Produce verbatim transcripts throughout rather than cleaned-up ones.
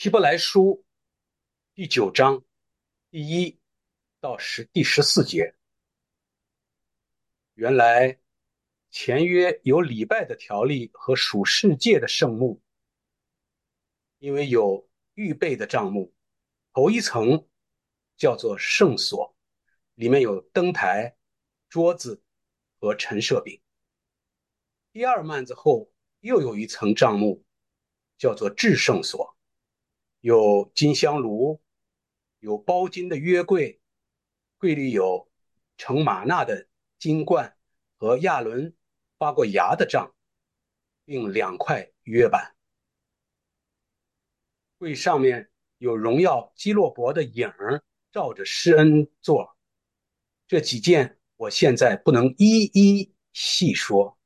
希伯来书第九章第一到十第十四节，原来前约有礼拜的条例和属世界的圣幕，因为有预备的帐幕，头一层叫做圣所，里面有灯台、桌子和陈设饼。第二幔子后又有一层帐幕，叫做至圣所，有金香炉，有包金的约柜，柜里有盛玛纳的金罐和亚伦发过芽的杖，并两块约板。柜上面有荣耀基洛伯的影儿照着施恩座。这几件我现在不能一一细说。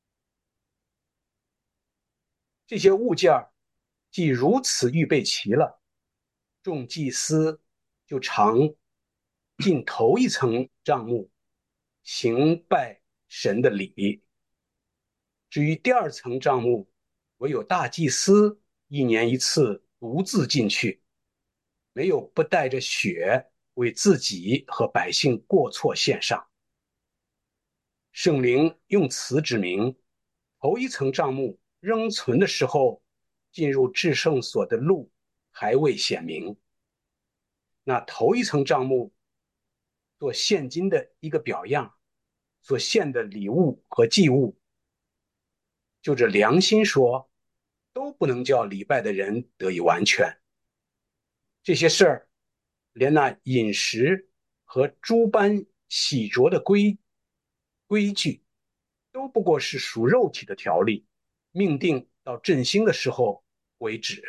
这些物件既如此预备齐了，众祭司就常进头一层帐幕，行拜神的礼。至于第二层帐幕，唯有大祭司一年一次独自进去，没有不带着血为自己和百姓过错献上。圣灵用此指明，头一层帐幕仍存的时候，进入至圣所的路还未显明。那头一层帐幕做现今的一个表样，所献的礼物和祭物，就着良心说，都不能叫礼拜的人得以完全。这些事儿，连那饮食和诸般洗濯的规规矩，都不过是属肉体的条例，命定到振兴的时候为止。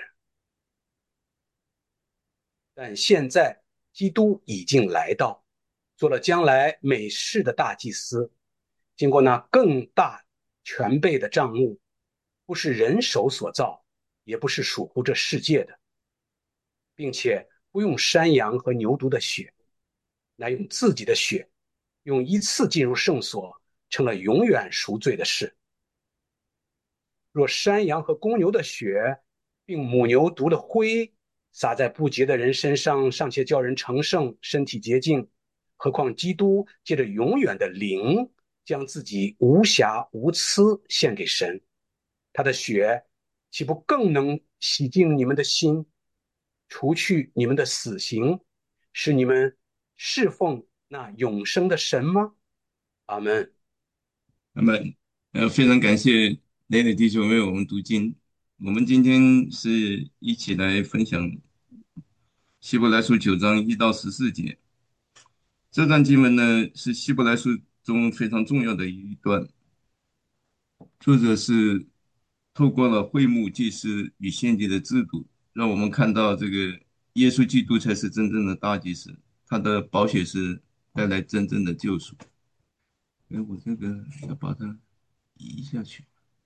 但现在基督已经来到，做了将来美事的大祭司，经过那更大全备的帐幕，不是人手所造，也不是属乎这世界的，并且不用山羊和牛犊的血，乃用自己的血，用一次进入圣所，成了永远赎罪的事。若山羊和公牛的血，并母牛犊的灰撒在不洁的人身上，尚且叫人成圣，身体洁净，何况基督借着永远的灵，将自己无瑕无疵献给神，他的血岂不更能洗净你们的心，除去你们的死刑，使你们侍奉那永生的神吗？阿门。 那么，呃，非常感谢雷雷弟兄为我们读经。我们今天是一起来分享希伯来书九章一到十四节。这段经文呢，是希伯来书中非常重要的一段。作者是透过了会幕祭司与献祭的制度，让我们看到这个耶稣基督才是真正的大祭司，他的宝血是带来真正的救赎。哎，我这个要把它移下去，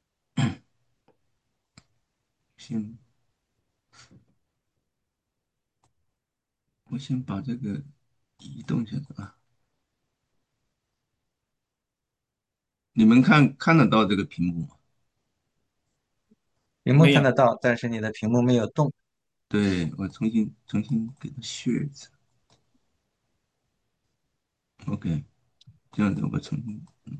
先。我先把这个移动一下啊，你们看看得到这个屏幕吗？ 屏幕没有。 看得到，但是你的屏幕没有动。 对，我重新重新给它 share 一次，OK，这样子我重新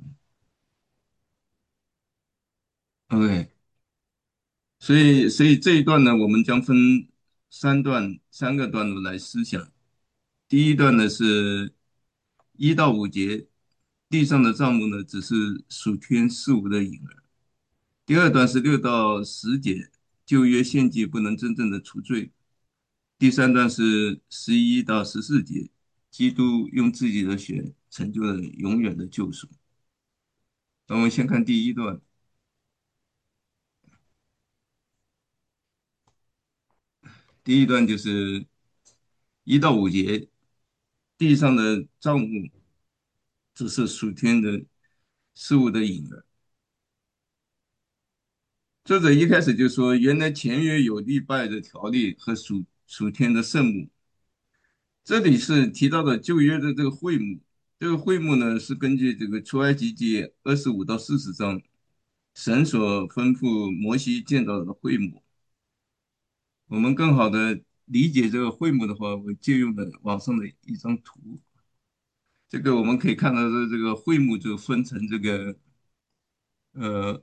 ，OK，所以所以这一段呢，我们将分三段三个段落来思想。第一段呢是一到五节，地上的账目呢只是属天事物的影儿。第二段是六到十节，旧约献祭不能真正的除罪。第三段是十一到十四节，基督用自己的血成就了永远的救赎。那我们先看第一段，第一段就是一到五节，地上的造物只是属天的事物的影儿。作者一开始就说，原来前约有立拜的条例和属属天的圣母，这里是提到的旧约的这个会幕，这个会幕呢是根据这个出埃及记二十五到四十章，神所吩咐摩西建造的会幕。 我们更好的理解这个会幕的话，我借用了网上的一张图。这个我们可以看到的这个会幕就分成这个呃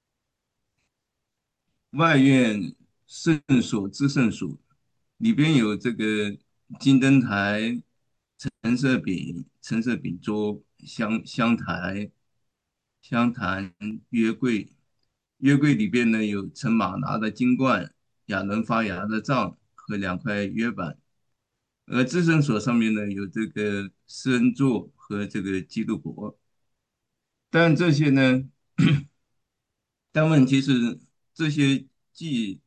外院圣所、至圣所，里边有这个金灯台、橙色饼、橙色饼桌、香香台、香坛、约柜。约柜里边呢有盛马拿的金冠、亚伦发芽的杖和两块约板。而至圣所上面呢有这个施恩座和这个基督伯。但这些呢，但问题是这些祭，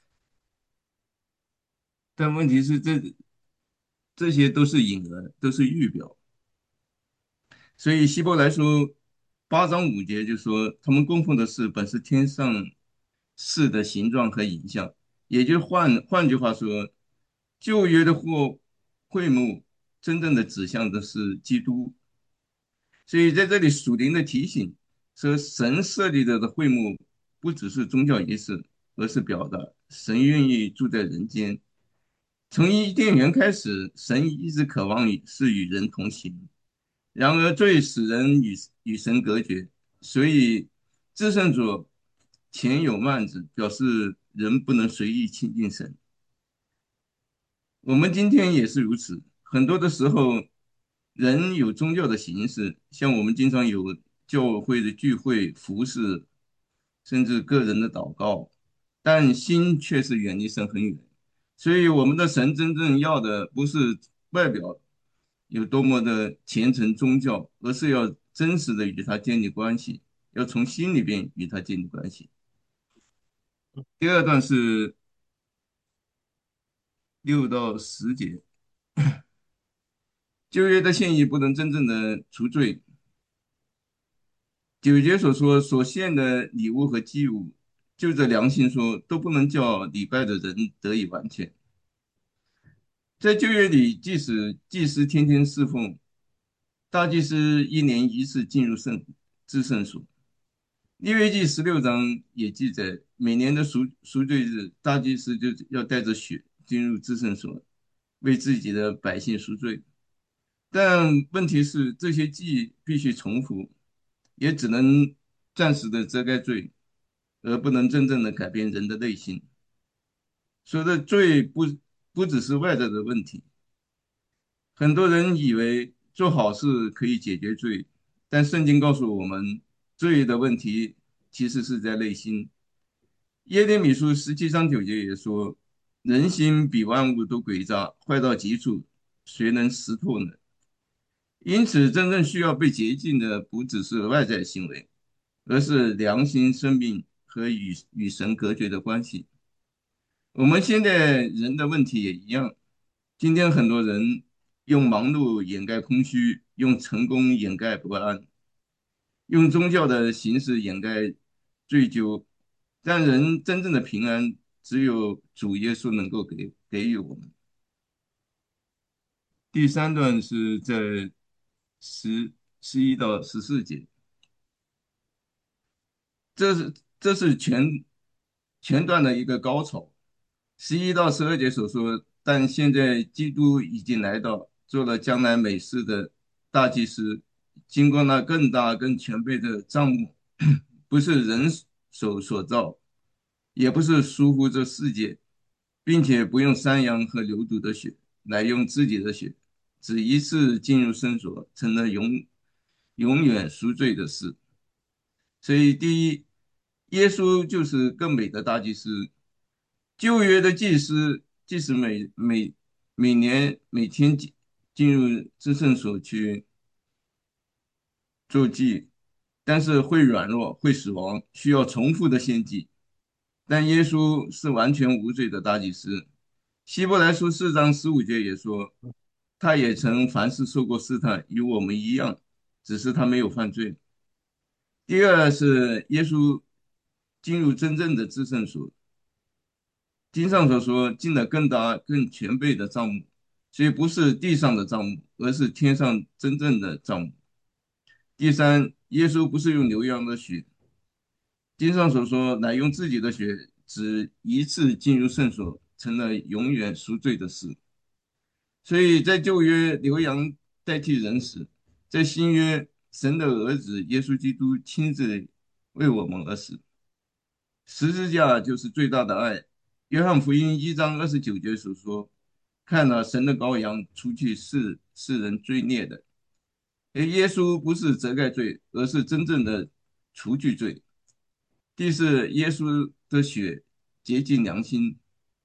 但问题是这这些都是影儿，都是预表。所以希伯来书八章五节就说，他们供奉的是本是天上事的形状和影像，也就换换句话说，旧约的或会幕真正的指向的是基督。所以在这里属灵的提醒说，神设立的的会幕不只是宗教仪式，而是表达神愿意住在人间。从伊甸园开始，神一直渴望与是与人同行。然而罪使人与与神隔绝，所以至圣所前有幔子，表示人不能随意亲近神。我们今天也是如此，很多的时候，人有宗教的形式，像我们经常有教会的聚会、服饰，甚至个人的祷告，但心却是远离神很远。所以，我们的神真正要的不是外表有多么的虔诚宗教，而是要真实的与他建立关系，要从心里边与他建立关系。第二段是六到十节。旧约的献仪不能真正的除罪。九节所说所献的礼物和祭物，就着良心说，都不能叫礼拜的人得以完全。在旧约里，即使祭司天天侍奉，大祭司一年一次进入圣至圣所。利未记十六章也记载，每年的赎赎罪日，大祭司就要带着血进入至圣所，为自己的百姓赎罪。但问题是，这些祭必须重复，也只能暂时的遮盖罪，而不能真正的改变人的内心。说的罪不不只是外在的问题，很多人以为做好事可以解决罪，但圣经告诉我们，罪的问题其实是在内心。耶利米书十七章九节也说：“人心比万物都诡诈，坏到极处，谁能识透呢？”因此，真正需要被洁净的，不只是外在行为，而是良心、生命和与与神隔绝的关系。我们现在人的问题也一样。今天很多人用忙碌掩盖空虚，用成功掩盖不安，用宗教的形式掩盖追究，但人真正的平安，只有主耶稣能够给给予我们。第三段是在十十一到十四节。这是这是全全段的一个高潮。十一到十二节所说，但现在基督已经来到，做了将来美事的大祭司，经过那更大更全备的帐幕，不是人手所造，也不是疏忽这世界，并且不用山羊和牛犊的血，来用自己的血，只一次进入圣所，成了永永远赎罪的事。所以，第一，耶稣就是更美的大祭司。旧约的祭司，即使每每每年每天进进入至圣所去做祭，但是会软弱，会死亡，需要重复的献祭。但耶稣是完全无罪的大祭司。希伯来书四章十五节也说，他也曾凡事受过试探，与我们一样，只是他没有犯罪。第二是耶稣进入真正的至圣所，经上所说进了更大更全备的帐幕，所以不是地上的帐幕，而是天上真正的帐幕。第三，耶稣不是用牛羊的血，经上所说乃用自己的血只一次进入圣所， 成了永远赎罪的事。所以在旧约，牛羊代替人死；在新约，神的儿子耶稣基督亲自为我们而死。十字架就是最大的爱。约翰福音一章二十九节所说：“看了神的羔羊，除去世世人罪孽的。”而耶稣不是遮盖罪，而是真正的除去罪。第四，耶稣的血洁净良心。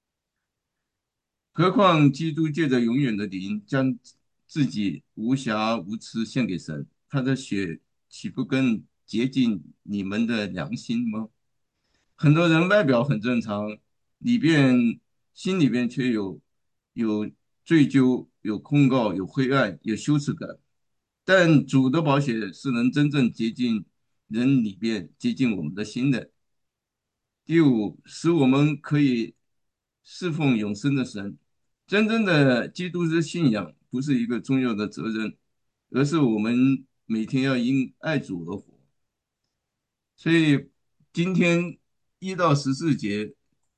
何况基督借着永远的灵，将自己无瑕无疵献给神，他的血岂不更洁净你们的良心吗？很多人外表很正常，里边心里边却有有罪疚、有控告、有灰暗、有羞耻感。但主的宝血是能真正洁净人里边、洁净我们的心的。第五，使我们可以侍奉永生的神。真正的基督之信仰不是一个重要的责任，而是我们每天要因爱主而活。所以今天一到十四节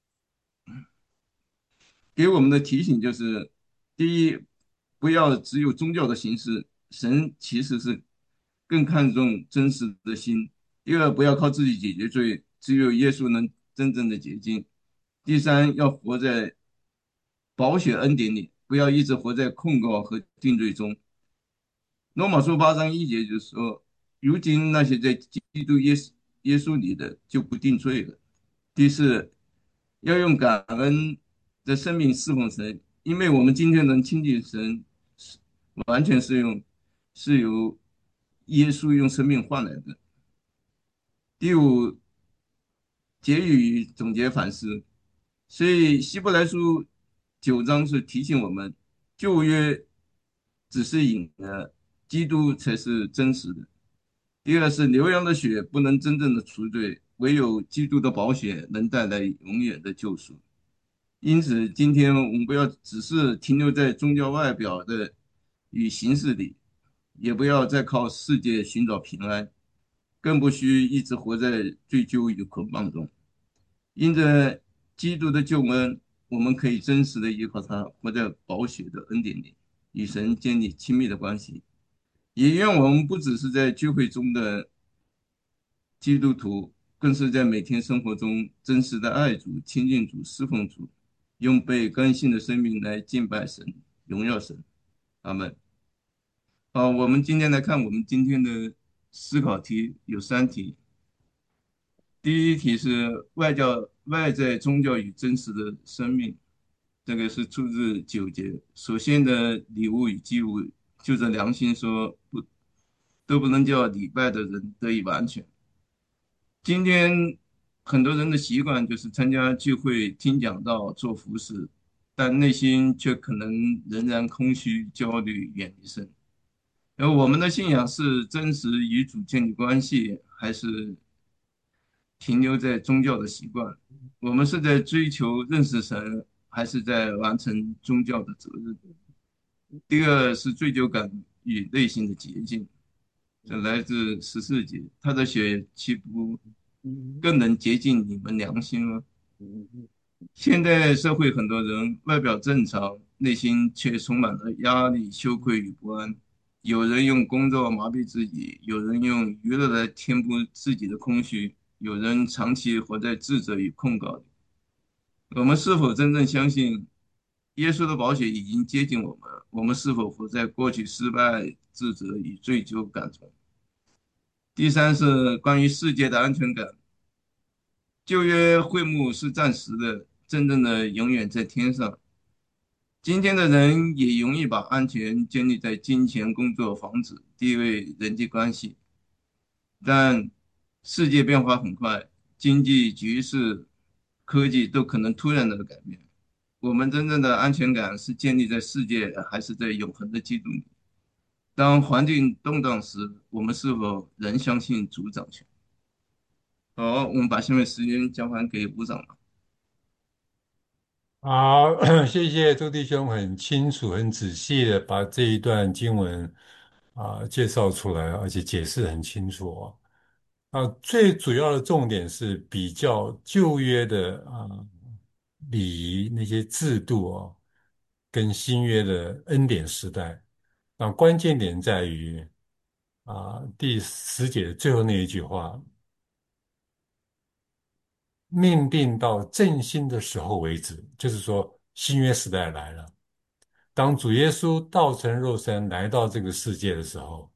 给我们的提醒就是：第一，不要只有宗教的形式，神其实是更看重真实的心；第二，不要靠自己解决罪，只有耶稣能真正的洁净；第三，要活在保险恩典里，不要一直活在控告和定罪中。罗马书八章一节就是说，如今那些在基督耶稣耶稣里的就不定罪了。第四，要用感恩的生命侍奉神，因为我们今天能亲近神，完全是用是由耶稣用生命换来的。第五，结语总结反思。所以希伯来书九章是提醒我们，旧约只是引的，基督才是真实的。第二是牛羊的血不能真正的除罪，唯有基督的宝血能带来永远的救赎。因此，今天我们不要只是停留在宗教外表的与形式里，也不要再靠世界寻找平安，更不需一直活在罪疚与捆绑中。因着基督的救恩，我们可以真实的依靠他，活在宝血的恩典里，与神建立亲密的关系。也愿我们不只是在聚会中的基督徒，更是在每天生活中真实的爱主、亲近主、侍奉主，用被更新的生命来敬拜神、荣耀神。阿门。好，我们今天来看我们今天的思考题有三题。第一题是外教外在宗教与真实的生命，这个是出自九节。首先的礼物与祭物，就着良心说，不都不能叫礼拜的人得以完全。今天很多人的习惯就是参加聚会、听讲道、做服饰，但内心却可能仍然空虚、焦虑、远离神。而我们的信仰是真实与主建立关系，还是停留在宗教的习惯？我们是在追求认识神，还是在完成宗教的责任？第二是追求感与内心的洁净，这来自十四节，他的血岂不更能洁净你们良心吗？现代社会很多人外表正常，内心却充满了压力、羞愧与不安。有人用工作麻痹自己，有人用娱乐来填补自己的空虚，有人长期活在自责与控告里。我们是否真正相信耶稣的宝血已经接近我们？我们是否活在过去失败、自责与罪疚感中？第三是关于世界的安全感。旧约会幕是暂时的，真正的永远在天上。今天的人也容易把安全建立在金钱、工作、房子、地位、人际关系，但世界变化很快，经济局势、科技都可能突然的改变。我们真正的安全感是建立在世界，还是在永恒的基督里？当环境动荡时，我们是否仍相信主掌权？好，我们把下面时间交还给部长吧。 好，谢谢周弟兄很清楚、很仔细的把这一段经文啊、介绍出来，而且解释很清楚哦。啊，最主要的重点是比较旧约的啊礼仪、那些制度哦，跟新约的恩典时代。那关键点在于啊，第十节的最后那一句话：命定到振兴的时候为止，就是说新约时代来了。当主耶稣道成肉身来到这个世界的时候，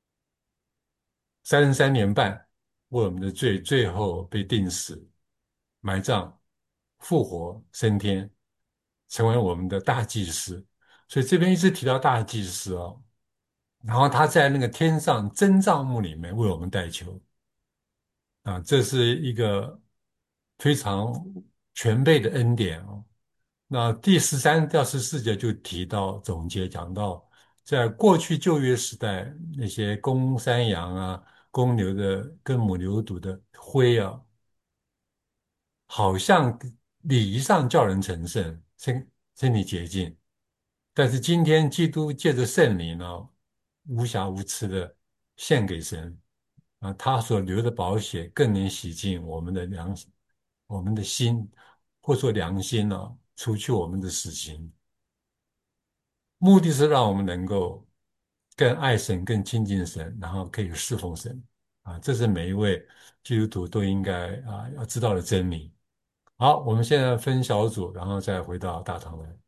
三十三年半为我们的罪，最后被钉死、埋葬、复活、升天，成为我们的大祭司。所以这边一直提到大祭司哦，然后他在那个天上真帐幕里面为我们代求啊，这是一个非常全备的恩典哦。那第十三到十四节就提到总结讲到，在过去旧约时代，那些公山羊啊、公牛的跟母牛犊的灰啊，好像礼仪上叫人成圣、身身体洁净，但是今天基督借着圣灵呢，无瑕无疵的献给神啊，他所流的宝血更能洗净我们的良心、我们的心，或说良心呢，除去我们的死刑。目的是让我们能够更爱神、更亲近神，然后可以侍奉神啊，这是每一位基督徒都应该啊要知道的真理。好，我们现在分小组，然后再回到大堂来。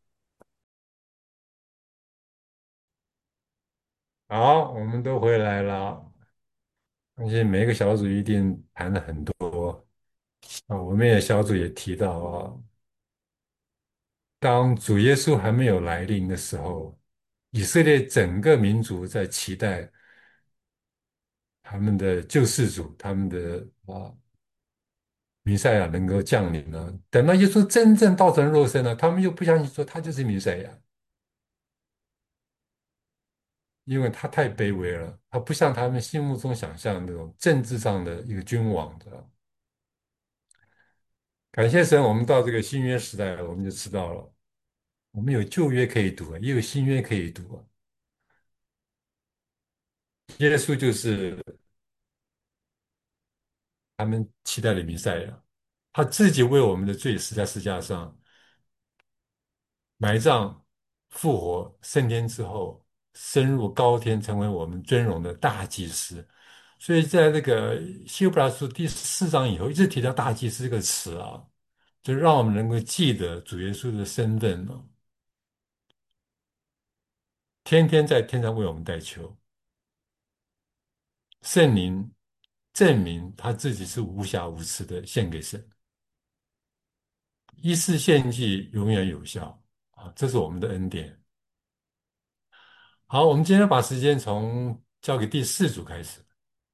好，我们都回来了，相信每一个小组一定谈了很多啊。我们也小组也提到啊，当主耶稣还没有来临的时候，以色列整个民族在期待他们的救世主，他们的啊弥赛亚能够降临了。等到耶稣真正道成肉身了，他们又不相信说他就是弥赛亚，因为他太卑微了，他不像他们心目中想象的那种政治上的一个君王的。感谢神，我们到这个新约时代了，我们就知道了，我们有旧约可以读啊，也有新约可以读啊。耶稣就是他们期待的弥赛亚，他自己为我们的罪死在十字架上，埋葬、复活、升天之后，升入高天，成为我们尊荣的大祭司。所以在这个希伯来书第四章以后，一直提到大祭司这个词啊，就让我们能够记得主耶稣的身份呢，天天在天上为我们代求。圣灵证明他自己是无瑕无疵的，献给神。一次献祭永远有效啊，这是我们的恩典。好，我们今天把时间从交给第四组开始。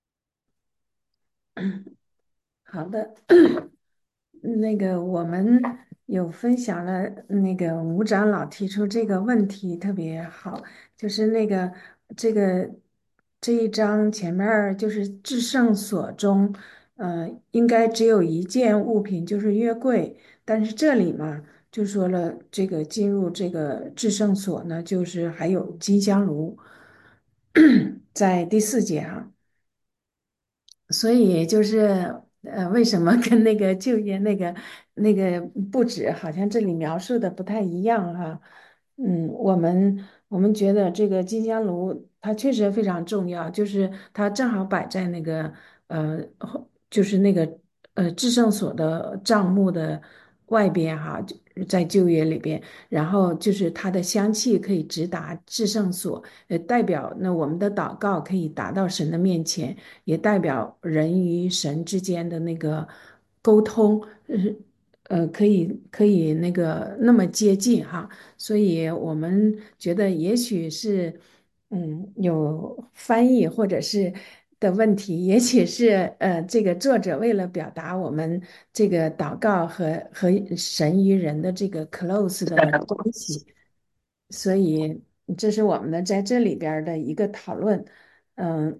好的，那个我们有分享了，那个吴长老提出这个问题特别好，就是那个这个这一章前面儿就是至圣所中，呃，应该只有一件物品，就是约柜，但是这里嘛，就说了这个进入这个至圣所呢，就是还有金香炉，在第四节哈。所以就是呃，为什么跟那个就业那个那个布置好像这里描述的不太一样哈？嗯，我们我们觉得这个金香炉它确实非常重要，就是它正好摆在那个呃，后就是那个呃至圣所的帐幕的外边哈，就在旧约里边，然后就是它的香气可以直达至圣所，呃，代表那我们的祷告可以达到神的面前。也代表人与神之间的那个沟通，呃呃，可以可以那个那么接近哈，所以我们觉得也许是，嗯，有翻译或者是的问题，也许是呃，这个作者为了表达我们这个祷告和和神与人的这个 close 的关系，所以这是我们的在这里边儿的一个讨论，嗯。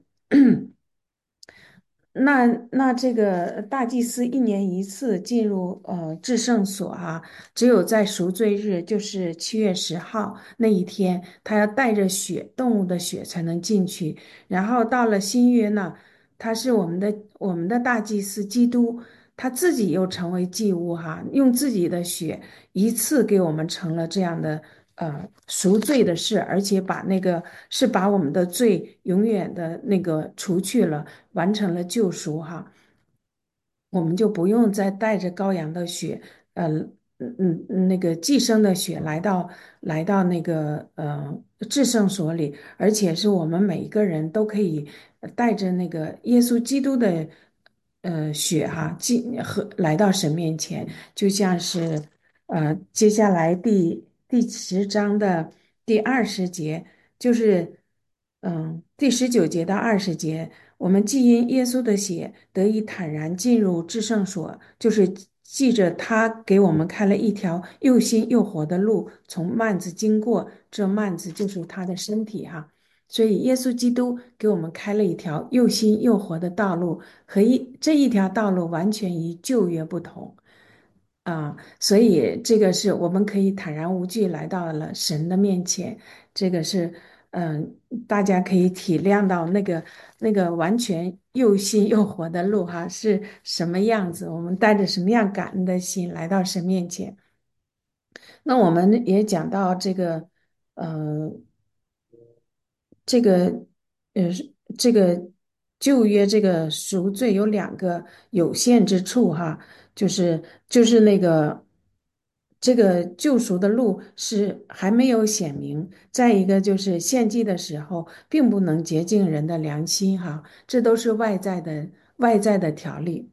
那那这个大祭司一年一次进入呃至圣所啊，只有在赎罪日，就是七月十号那一天，他要带着血，动物的血才能进去。然后到了新约呢，他是我们的我们的大祭司基督， 他自己又成为祭物哈，用自己的血一次给我们成了这样的呃赎罪的事，而且把那个是把我们的罪永远的那个除去了，完成了救赎哈。我们就不用再带着羔羊的血，呃，嗯嗯，嗯那个寄生的血来到来到那个呃至圣所里，而且是我们每一个人都可以带着那个耶稣基督的呃血哈，进和来到神面前，就像是呃接下来第第十章的第二十节，就是嗯第十九节到二十节。我们既因耶稣的血得以坦然进入至圣所，就是记着他给我们开了一条又新又活的路，从幔子经过，这幔子就是他的身体哈。所以耶稣基督给我们开了一条又新又活的道路，和一这一条道路完全与旧约不同。啊，所以这个是我们可以坦然无惧来到了神的面前，这个是嗯，大家可以体谅到那个那个完全又新又活的路哈是什么样子，我们带着什么样感恩的心来到神面前。那我们也讲到这个，呃，这个，呃，这个旧约这个赎罪有两个有限之处哈，就是就是那个这个救赎的路是还没有显明，再一个就是献祭的时候并不能洁净人的良心哈，这都是外在的外在的条例。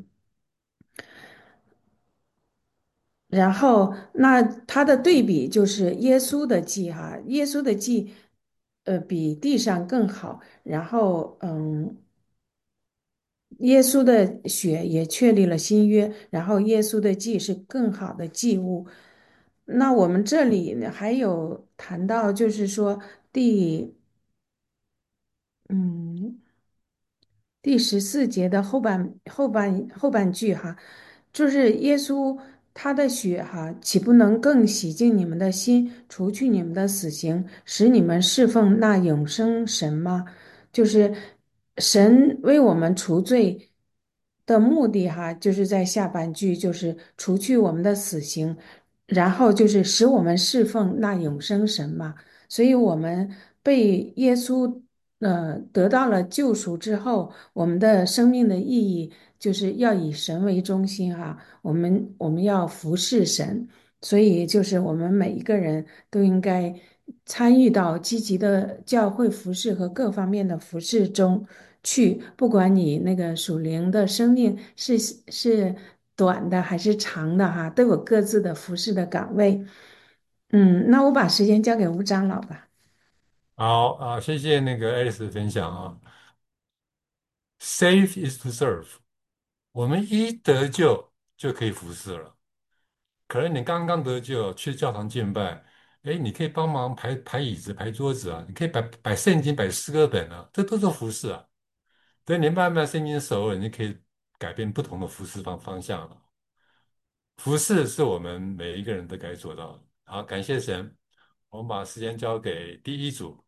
然后，那它的对比就是耶稣的祭哈，耶稣的祭，呃，比地上更好。然后，嗯，耶稣的血也确立了新约，然后耶稣的祭是更好的祭物。那我们这里呢还有谈到，就是说第，嗯。第十四节的后半后半后半句哈，就是耶稣他的血哈，岂不能更洗净你们的心，除去你们的死刑，使你们侍奉那永生神吗？就是神为我们除罪的目的哈，就是在下半句，就是除去我们的死刑，然后就是使我们侍奉那永生神嘛。所以，我们被耶稣呃得到了救赎之后，我们的生命的意义就是要以神为中心哈，我们我们要服侍神，所以就是我们每一个人都应该参与到积极的教会服侍和各方面的服侍中去，不管你那个属灵的生命是是短的还是长的哈，都有各自的服侍的岗位。嗯，那我把时间交给吴长老吧。 好啊，谢谢那个爱丽丝的分享啊。Save is to serve，我们一得救就可以服侍了。可能你刚刚得救，去教堂敬拜，哎，你可以帮忙排排椅子、排桌子啊，你可以摆摆圣经、摆诗歌本啊，这都是服侍啊。等你慢慢圣经熟了，你可以改变不同的服侍方方向了。服侍是我们每一个人都该做到的。好，感谢神，我们把时间交给第一组。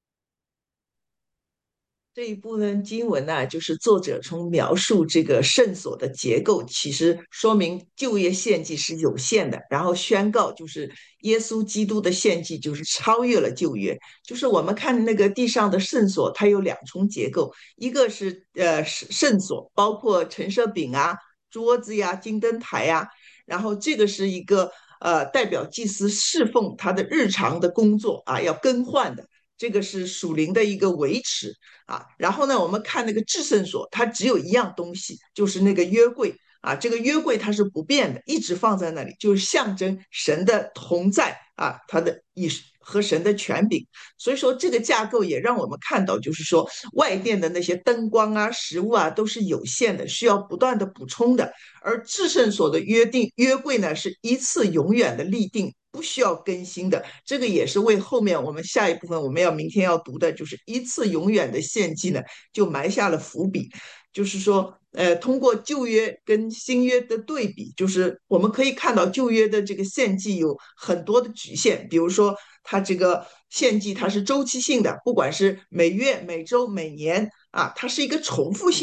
这一部分经文呢，就是作者从描述这个圣所的结构，其实说明旧约献祭是有限的，然后宣告就是耶稣基督的献祭就是超越了旧约。就是我们看那个地上的圣所，它有两重结构，一个是呃圣所，包括陈设饼啊、桌子呀、金灯台呀，然后这个是一个呃代表祭司侍奉他的日常的工作啊，要更换的。这个是属灵的一个维持啊。然后呢，我们看那个至圣所，它只有一样东西，就是那个约柜啊。这个约柜它是不变的，一直放在那里，就是象征神的同在啊，它的意识和神的权柄。所以说，这个架构也让我们看到，就是说外殿的那些灯光啊、食物啊都是有限的，需要不断的补充的。而至圣所的约定约柜呢，是一次永远的立定，不需要更新的。这个也是为后面我们下一部分我们要明天要读的，就是一次永远的献祭呢，就埋下了伏笔。就是说，呃，通过旧约跟新约的对比，就是我们可以看到旧约的这个献祭有很多的局限，比如说它这个献祭它是周期性的，不管是每月、每周、每年啊，它是一个重复性的。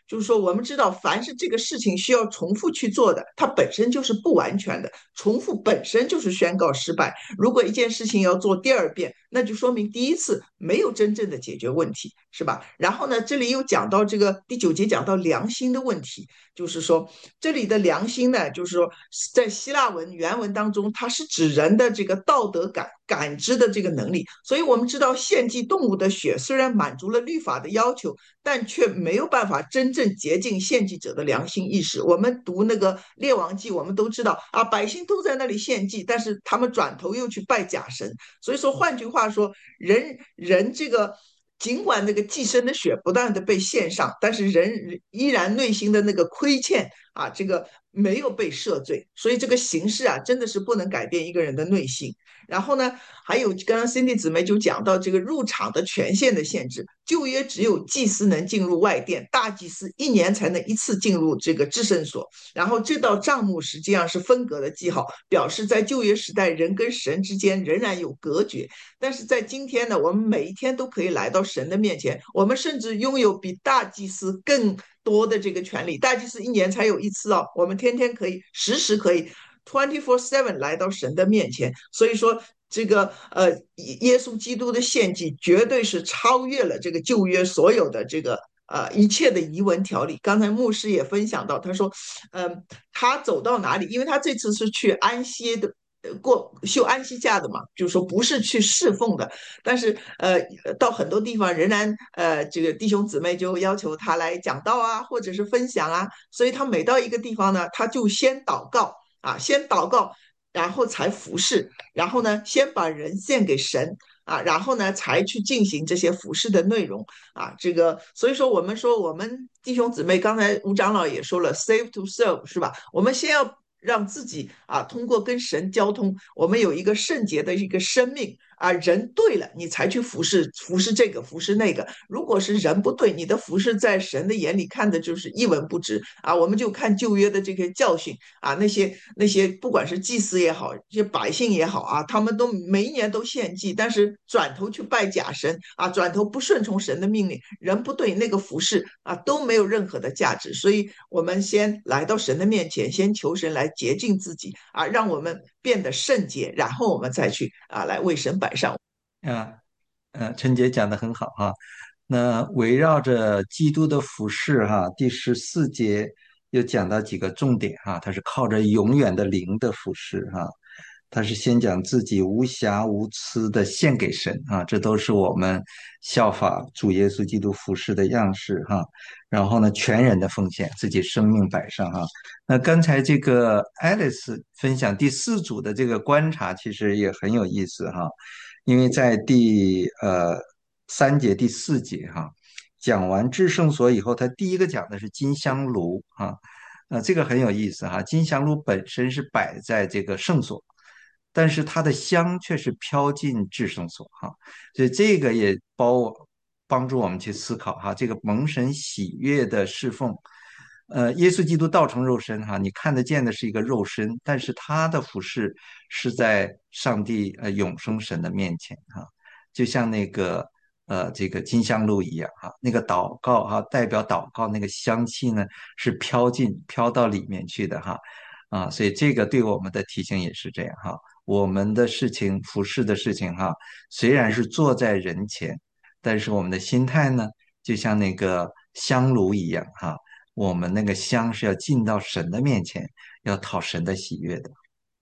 就是说，我们知道，凡是这个事情需要重复去做的，它本身就是不完全的，重复本身就是宣告失败。如果一件事情要做第二遍，那就说明第一次没有真正的解决问题，是吧？然后呢，这里又讲到这个第九节讲到良心的问题，就是说这里的良心呢，就是说在希腊文原文当中，它是指人的这个道德感感知的这个能力。所以我们知道，献祭动物的血虽然满足了律法的要求，但却没有办法真正洁净献祭者的良心意识。我们读那个列王记，我们都知道啊，百姓都在那里献祭，但是他们转头又去拜假神。所以说，换句话说，人人这个。尽管那个寄生的血不断的被献上，但是人依然内心的那个亏欠啊，这个没有被赦罪，所以这个形式啊，真的是不能改变一个人的内心。然后呢，还有刚刚 Cindy 姊妹就讲到这个入场的权限的限制，旧约只有祭司能进入外殿，大祭司一年才能一次进入这个至圣所。然后这道帐幕实际上是分隔的记号，表示在旧约时代人跟神之间仍然有隔绝。但是在今天呢，我们每一天都可以来到神的面前，我们甚至拥有比大祭司更多的这个权利。大祭司一年才有一次哦，我们天天可以，时时可以。twenty four seven 来到神的面前，所以说这个呃耶稣基督的献祭绝对是超越了这个旧约所有的这个呃一切的遗文条例。刚才牧师也分享到，他说，嗯、呃，他走到哪里，因为他这次是去安息的。过休安息假的嘛，就是说不是去侍奉的，但是呃，到很多地方仍然呃，这个弟兄姊妹就要求他来讲道啊，或者是分享啊，所以他每到一个地方呢，他就先祷告啊，先祷告，然后才服侍，然后呢，先把人献给神啊，然后呢，才去进行这些服侍的内容啊。这个，所以说我们说，我们弟兄姊妹，刚才吴长老也说了，save to serve 是吧？我们先要让自己啊，通过跟神交通，我们有一个圣洁的一个生命啊。人对了，你才去服侍，服侍这个，服侍那个。如果是人不对，你的服侍在神的眼里看的就是一文不值啊。我们就看旧约的这个教训啊，那些那些不管是祭司也好，这些百姓也好啊，他们都每一年都献祭，但是转头去拜假神啊，转头不顺从神的命令，人不对，那个服侍啊都没有任何的价值。所以，我们先来到神的面前，先求神来洁净自己啊，让我们变得圣洁，然后我们再去啊来为神摆上。 啊，呃，陈杰讲的很好哈。那围绕着基督的服饰哈，第十四节又讲到几个重点哈，他是靠着永远的灵的服饰哈，他是先讲自己无瑕无疵的献给神啊，这都是我们效法主耶稣基督服饰的样式哈。然后呢，全人的奉献，自己生命摆上哈。那刚才这个 Alice 分享第四组的这个观察，其实也很有意思哈。因为在第呃三节、第四节哈，讲完至圣所以后，他第一个讲的是金香炉哈，呃，这个很有意思哈。金香炉本身是摆在这个圣所，但是它的香却是飘进至圣所哈，所以这个也包帮助我们去思考哈，这个蒙神喜悦的侍奉。呃，耶稣基督道成肉身哈，你看得见的是一个肉身，但是他的服饰是在上帝呃永生神的面前哈，就像那个呃这个金香露一样哈，那个祷告哈，代表祷告那个香气呢是飘进飘到里面去的哈啊，所以这个对我们的提醒也是这样哈，我们的事情服饰的事情哈，虽然是坐在人前，但是我们的心态呢，就像那个香炉一样哈。我们那个香是要进到神的面前，要讨神的喜悦的。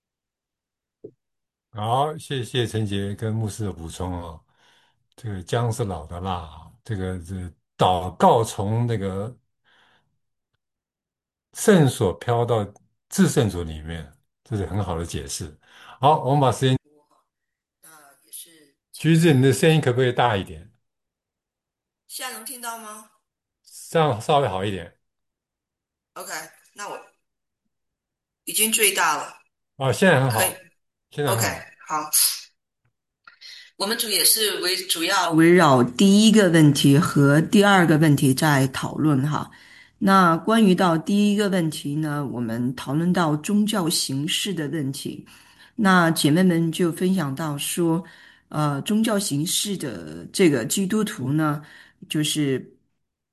好，谢谢陈杰跟牧师的补充哦。这个姜是老的辣啊，这个这祷告从那个圣所飘到至圣所里面，这是很好的解释。好，我们把时间， 那也是， 橘子，你的声音可不可以大一点？ 现在能听到吗这样稍微好一点。 ？OK，那我已经最大了， 哦，现在很可以好，现在很 ，OK， 好。 好。我们主也是围主要围绕第一个问题和第二个问题在讨论哈。那关于到第一个问题呢，我们讨论到宗教形式的问题。那姐妹们就分享到说，呃，宗教形式的这个基督徒呢，就是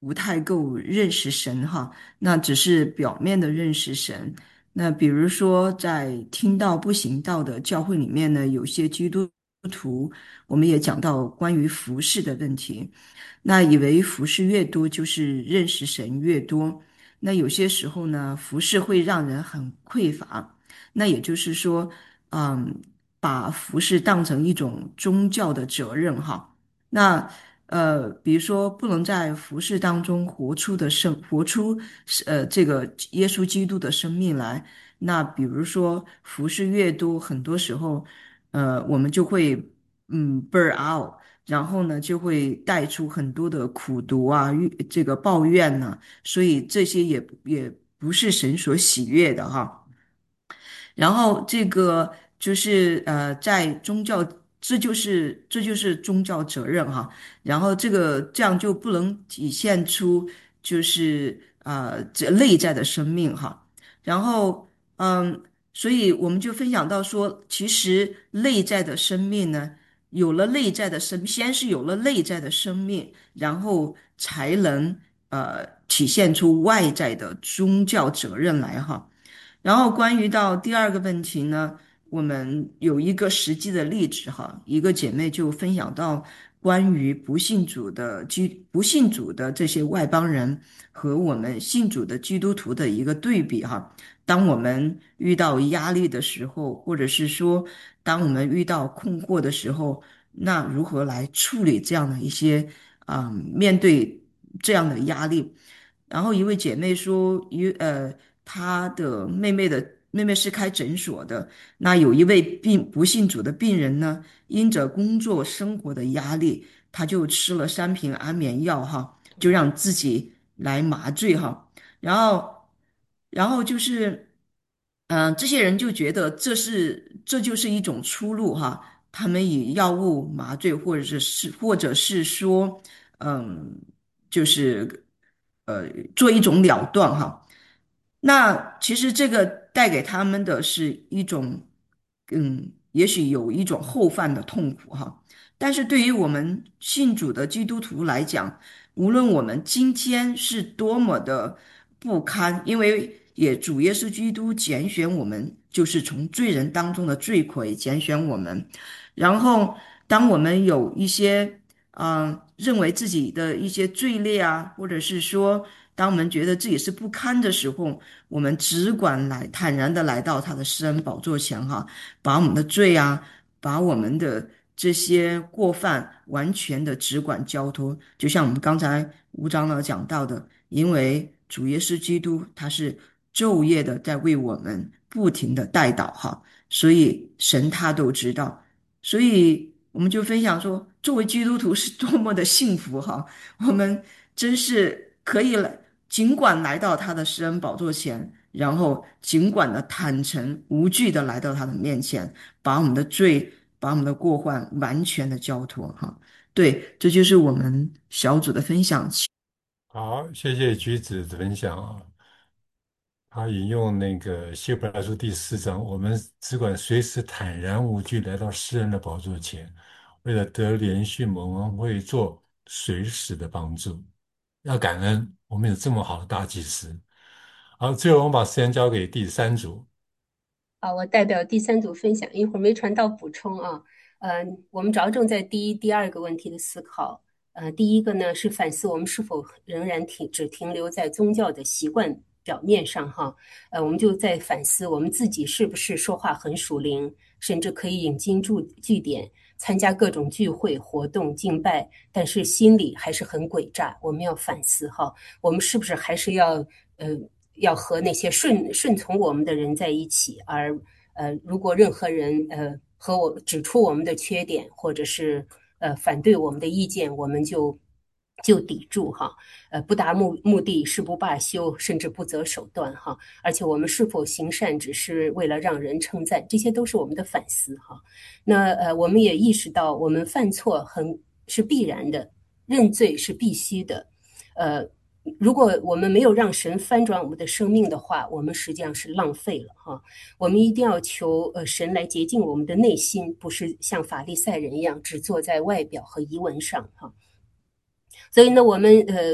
不太够认识神哈，那只是表面的认识神。那比如说，在听道不行道的教会里面呢，有些基督徒，我们也讲到关于服侍的问题。那以为服侍越多，就是认识神越多。那有些时候呢，服侍会让人很匮乏。那也就是说，嗯，把服侍当成一种宗教的责任哈。那呃，比如说不能在服侍当中活出的生，活出呃这个耶稣基督的生命来。那比如说服侍越多，很多时候，呃，我们就会嗯 burn out。然后呢，就会带出很多的苦毒啊，郁这个抱怨呢、所以这些也也不是神所喜悦的哈。然后这个就是呃，在宗教，这就是这就是宗教责任哈。然后这个这样就不能体现出就是呃这内在的生命哈。然后嗯，所以我们就分享到说，其实内在的生命呢，有了内在的生，先是有了内在的生命，然后才能呃体现出外在的宗教责任来哈。然后关于到第二个问题呢，我们有一个实际的例子哈，一个姐妹就分享到关于不信主的基不信主的这些外邦人和我们信主的基督徒的一个对比哈。当我们遇到压力的时候，或者是说当我们遇到困惑的时候，那如何来处理这样的一些啊、嗯面对这样的压力？然后一位姐妹说，一呃，她的妹妹的妹妹是开诊所的，那有一位病不信主的病人呢，因着工作生活的压力，他就吃了三瓶安眠药哈，就让自己来麻醉哈，然后然后就是，嗯、这些人就觉得这是这就是一种出路哈，他们以药物麻醉，或者是是或者是说，嗯，就是呃做一种了断哈。那其实这个带给他们的是一种，嗯，也许有一种后犯的痛苦哈。但是对于我们信主的基督徒来讲，无论我们今天是多么的不堪，因为也主耶稣基督拣选我们，就是从罪人当中的罪魁拣选我们。然后，当我们有一些嗯、呃认为自己的一些罪孽啊，或者是说，当我们觉得自己是不堪的时候，我们只管来坦然的来到他的施恩宝座前哈，把我们的罪啊，把我们的这些过犯完全的只管交托，就像我们刚才吴长老讲到的，因为主耶稣基督他是昼夜的在为我们不停的代祷哈，所以神他都知道，所以我们就分享说，作为基督徒是多么的幸福哈，我们真是可以来，尽管来到他的施恩宝座前，然后尽管的坦诚无惧的来到他的面前，把我们的罪。把我们的过患完全的交托哈。对，这就是我们小组的分享。 好，谢谢橘子的分享啊。他引用那个希伯来书第四章，我们只管随时坦然无惧来到诗人的宝座前，为了得连续蒙恩会做随时的帮助。要感恩，我们有这么好的大祭司。好，最后我们把时间交给第三组。 好，我代表第三组分享，一会儿没传到补充啊。呃，我们着重在第一、第二个问题的思考。呃，第一个呢是反思我们是否仍然停只停留在宗教的习惯表面上哈。呃，我们就在反思我们自己是不是说话很属灵，甚至可以引经注据典，参加各种聚会活动敬拜，但是心里还是很诡诈。我们要反思哈，我们是不是还是要呃。要和那些顺顺从我们的人在一起，而呃，如果任何人呃和我指出我们的缺点，或者是呃反对我们的意见，我们就就抵住哈，呃，不达目目的誓不罢休，甚至不择手段哈。而且我们是否行善，只是为了让人称赞，这些都是我们的反思哈。那呃，我们也意识到，我们犯错很是必然的，认罪是必须的，呃。如果我们没有让神翻转我们的生命的话，我们实际上是浪费了哈。我们一定要求呃神来洁净我们的内心，不是像法利赛人一样只坐在外表和仪文上哈。所以呢，我们呃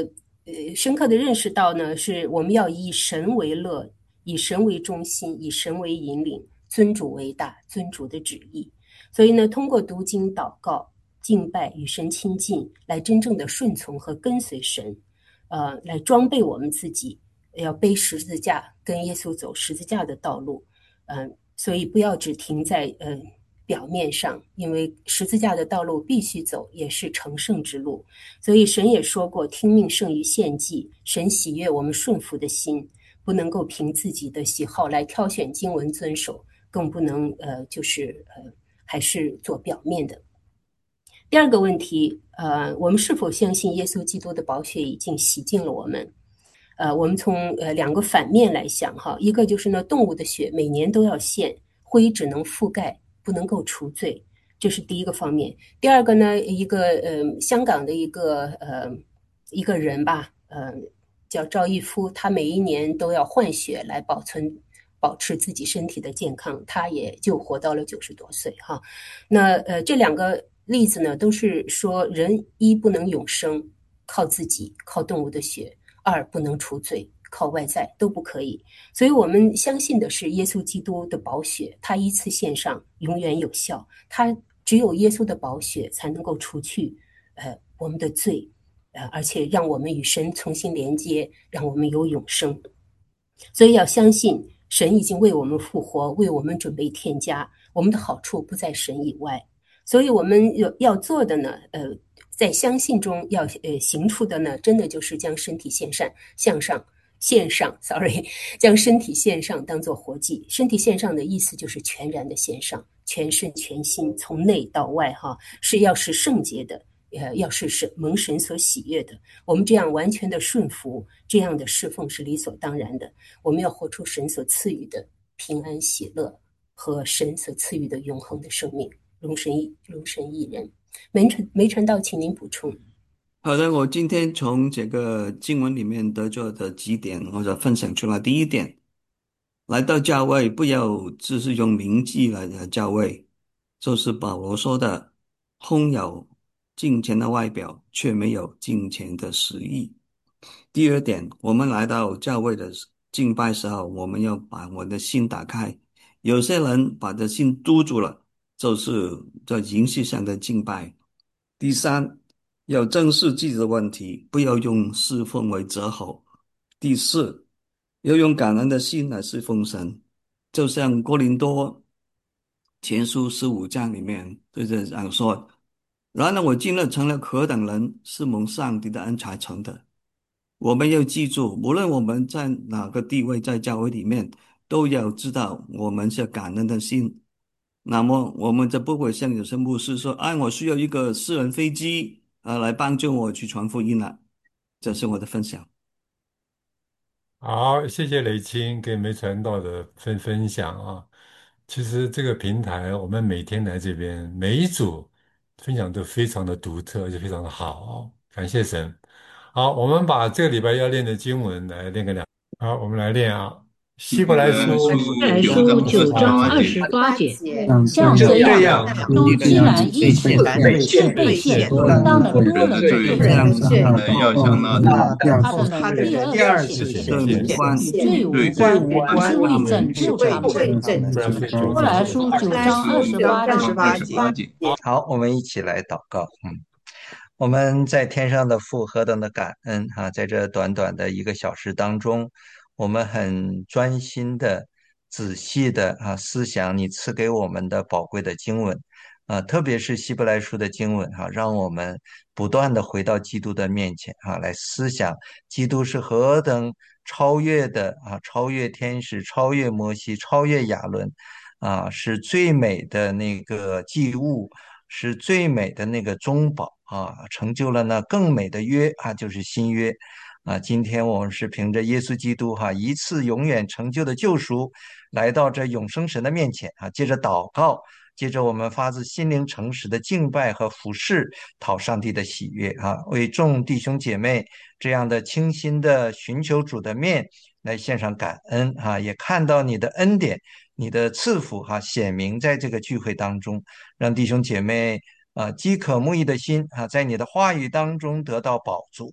呃深刻的认识到呢，是我们要以神为乐，以神为中心，以神为引领，尊主为大，尊主的旨意。所以呢，通过读经、祷告、敬拜、与神亲近，来真正的顺从和跟随神，呃，来装备我们自己，要背十字架，跟耶稣走十字架的道路。嗯、呃，所以不要只停在呃表面上，因为十字架的道路必须走，也是成圣之路。所以神也说过，听命胜于献祭，神喜悦我们顺服的心，不能够凭自己的喜好来挑选经文遵守，更不能呃就是呃还是做表面的。第二个问题，呃，我们是否相信耶稣基督的宝血已经洗净了我们？呃，我们从呃两个反面来想哈，一个就是呢，动物的血每年都要献，灰只能覆盖，不能够除罪，这是第一个方面。第二个呢，一个呃香港的一个呃一个人吧，呃叫赵一夫，他每一年都要换血来保存保持自己身体的健康，他也就活到了九十多岁哈。那呃这两个例子呢，都是说人一不能永生，靠自己，靠动物的血。二不能除罪，靠外在都不可以。所以我们相信的是耶稣基督的宝血，他一次献上永远有效，他只有耶稣的宝血才能够除去呃我们的罪，呃而且让我们与神重新连接，让我们有永生。所以要相信神已经为我们复活，为我们准备添加，我们的好处不在神以外。所以我们要要做的呢，呃在相信中要呃行出的呢，真的就是将身体献上，向上献上 ，sorry， 将身体献上当做活祭。身体献上的意思就是全然的献上，全身全心，从内到外哈，是要是圣洁的，呃，要是是蒙神所喜悦的。我们这样完全的顺服，这样的侍奉是理所当然的。我们要活出神所赐予的平安喜乐和神所赐予的永恒的生命。荣神益荣神益人。梅传梅传道，请您补充。 好的，我今天从这个经文里面得着的几点，或者分享出来。第一点，来到教会不要只是用名记来的教会，就是保罗说的，空有敬虔的外表，却没有敬虔的实意。第二点，我们来到教会的敬拜时候，我们要把我的心打开。有些人把的心堵住了，就是在形式上的敬拜。第三，要正视自己的问题，不要用侍奉为藉口。第四，要用感恩的心来侍奉神，就像哥林多前书十五章里面对这样说：然而我今日成了何等人，是蒙上帝的恩才成的。我们要记住，无论我们在哪个地位，在教会里面，都要知道我们是感恩的心。那么我们就不会像有些牧师说，哎，我需要一个私人飞机呃来帮助我去传福音了。这是我的分享。 好，谢谢雷青跟梅传道的分分享啊。其实这个平台，我们每天来这边，每一组分享都非常的独特，而且非常的好哦，感谢神。好，我们把这个礼拜要练的经文来练个两。好，我们来练啊，《希伯来书》 希伯来书九章二十八节，像这这样样都既然一起被是被献，当了多了这个罪， 要向那他的第二次对无关， 罪无关，是为拯救他们。希伯来书九章二十八节。 好，我们一起来祷告。嗯，我们在天上的父何等的感恩哈、在这短短的一个小时当中，我们很专心的、仔细的啊思想你赐给我们的宝贵的经文啊，特别是希伯来书的经文哈、让我们不断的回到基督的面前啊，来思想基督是何等超越的啊，超越天使，超越摩西，超越亚伦啊，是最美的那个祭物。是最美的那个中保啊，成就了那更美的约啊，就是新约啊。今天我们是凭着耶稣基督哈、一次永远成就的救赎，来到这永生神的面前啊，接着祷告，接着我们发自心灵诚实的敬拜和服侍，讨上帝的喜悦啊，为众弟兄姐妹这样的清心的寻求主的面来献上感恩啊，也看到你的恩典。你的赐福哈、显明在这个聚会当中，让弟兄姐妹啊、饥渴慕义的心啊，在你的话语当中得到饱足。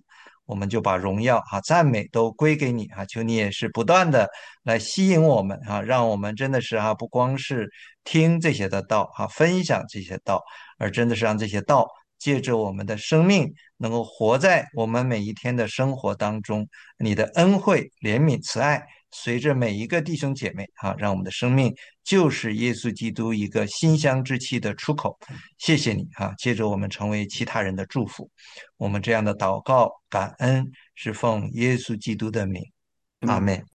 我们就把荣耀啊、赞美都归给你啊！求你也是不断的来吸引我们啊，让我们真的是啊，不光是听这些的道啊，分享这些道，而真的是让这些道借着我们的生命，能够活在我们每一天的生活当中。你的恩惠、怜悯、慈爱，随着每一个弟兄姐妹啊，让我们的生命就是耶稣基督一个馨香之气的出口。谢谢你啊，借着我们成为其他人的祝福。我们这样的祷告、感恩是奉耶稣基督的名，阿门。